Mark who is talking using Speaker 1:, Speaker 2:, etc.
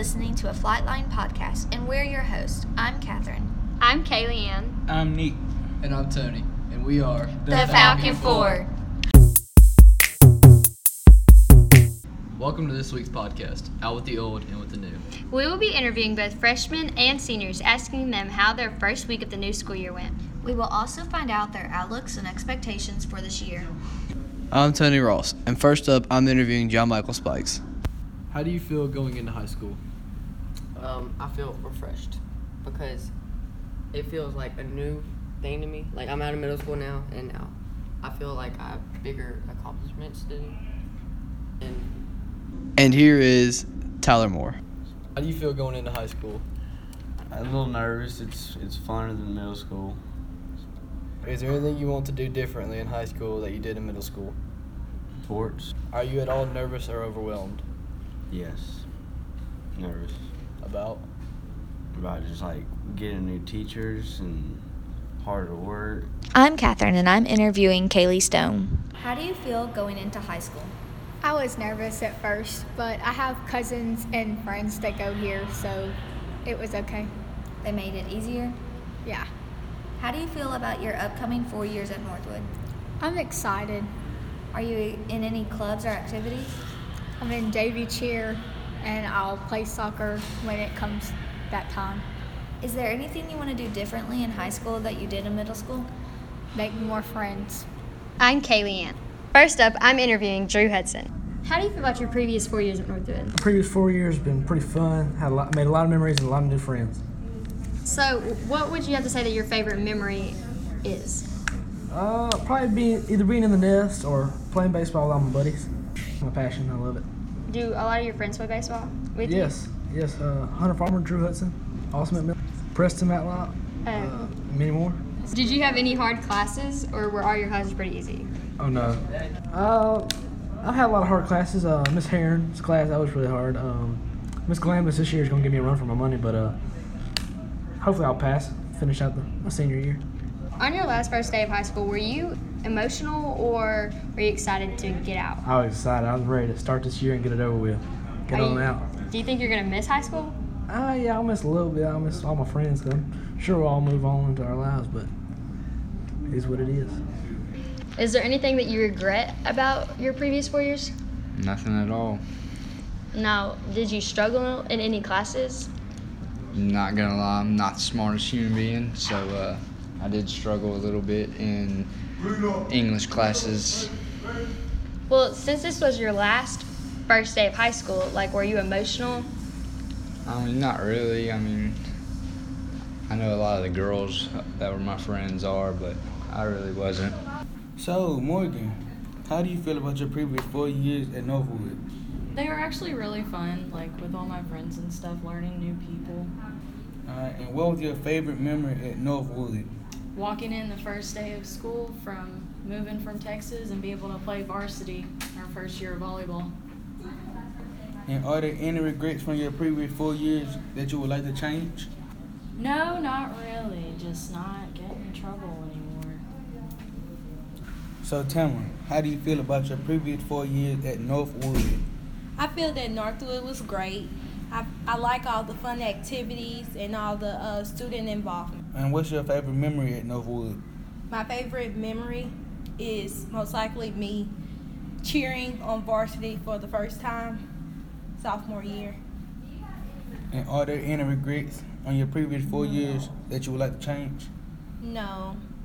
Speaker 1: listening to a Flightline podcast, and we're your hosts. I'm Catherine.
Speaker 2: I'm Kaylee Ann.
Speaker 3: I'm Nick.
Speaker 4: And I'm Tony. And we are
Speaker 1: The Falcon Four.
Speaker 4: Welcome to this week's podcast, Out with the Old and with the New.
Speaker 2: We will be interviewing both freshmen and seniors, asking them how their first week of the new school year went.
Speaker 1: We will also find out their outlooks and expectations for this year.
Speaker 3: I'm Tony Ross, and first up, I'm interviewing John Michael Spikes.
Speaker 4: How do you feel going into high school?
Speaker 5: I feel refreshed because it feels like a new thing to me. Like, I'm out of middle school now, and now I feel like I have bigger accomplishments to do.
Speaker 3: And here is Tyler Moore.
Speaker 4: How do you feel going into high school?
Speaker 6: I'm a little nervous. It's funner than middle school.
Speaker 4: Is there anything you want to do differently in high school that you did in middle school?
Speaker 6: Sports?
Speaker 4: Are you at all nervous or overwhelmed?
Speaker 6: Yes. Nervous.
Speaker 4: About
Speaker 6: Just like getting new teachers and harder work.
Speaker 1: I'm Catherine, and I'm interviewing Kaylee Stone. How do you feel going into high school?
Speaker 7: I was nervous at first, but I have cousins and friends that go here, so it was okay.
Speaker 1: They made it easier?
Speaker 7: Yeah.
Speaker 1: How do you feel about your upcoming 4 years at Northwood?
Speaker 7: I'm excited.
Speaker 1: Are you in any clubs or activities?
Speaker 7: I'm in JV cheer, and I'll play soccer when it comes that time.
Speaker 1: Is there anything you want to do differently in high school that you did in middle school?
Speaker 7: Make more friends.
Speaker 2: I'm Kaylee Ann. First up, I'm interviewing Drew Hudson. How do you feel about your previous 4 years at Northwood?
Speaker 8: The previous 4 years have been pretty fun. Made a lot of memories and a lot of new friends.
Speaker 2: So, what would you have to say that your favorite memory is?
Speaker 8: Probably either being in the nest or playing baseball with all my buddies. My passion, I love it.
Speaker 2: Do a lot of your friends play baseball with you?
Speaker 8: Yes. Hunter Farmer, Drew Hudson, Awesome Mill, Preston Matlock, many more.
Speaker 2: Did you have any hard classes, or were all your classes pretty easy?
Speaker 8: Oh no. I've had a lot of hard classes. Miss Heron's class, that was really hard. Miss Glamis this year is gonna give me a run for my money, but hopefully I'll pass, finish out my senior year.
Speaker 2: On your first day of high school, were you emotional or were you excited to get out?
Speaker 8: I was excited. I was ready to start this year and get it over with. Get on out.
Speaker 2: Do you think you're going to miss high school?
Speaker 8: Yeah, I'll miss a little bit. I'll miss all my friends. I'm sure we'll all move on into our lives, but it is what it is.
Speaker 2: Is there anything that you regret about your previous 4 years?
Speaker 9: Nothing at all.
Speaker 2: Now, did you struggle in any classes?
Speaker 9: Not gonna lie, I'm not the smartest human being, so I did struggle a little bit in English classes.
Speaker 2: Well, since this was your first day of high school, were you emotional?
Speaker 9: I mean, not really. I mean, I know a lot of the girls that were my friends are, but I really wasn't.
Speaker 10: So, Morgan, how do you feel about your previous 4 years at Northwood?
Speaker 11: They were actually really fun, with all my friends and stuff, learning new people.
Speaker 10: And what was your favorite memory at Northwood?
Speaker 11: Walking in the first day of school from moving from Texas and being able to play varsity our first year of volleyball.
Speaker 10: And are there any regrets from your previous 4 years that you would like to change?
Speaker 11: No, not really. Just not getting in trouble anymore.
Speaker 10: So, Tamara, how do you feel about your previous 4 years at Northwood?
Speaker 12: I feel that Northwood was great. I like all the fun activities and all the student involvement.
Speaker 10: And what's your favorite memory at Northwood?
Speaker 12: My favorite memory is most likely me cheering on varsity for the first time, sophomore year.
Speaker 10: And are there any regrets on your previous 4 years that you would like to change?
Speaker 12: No.